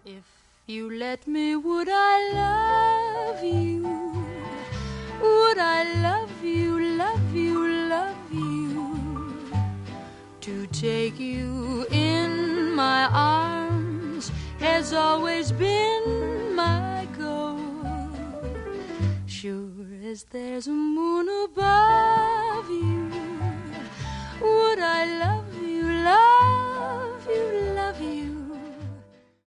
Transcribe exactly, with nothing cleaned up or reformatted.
If you let me, would I love you? Would I love you, love you, love you? To take you in my arms has always been my goal. Sure as there's a moon above,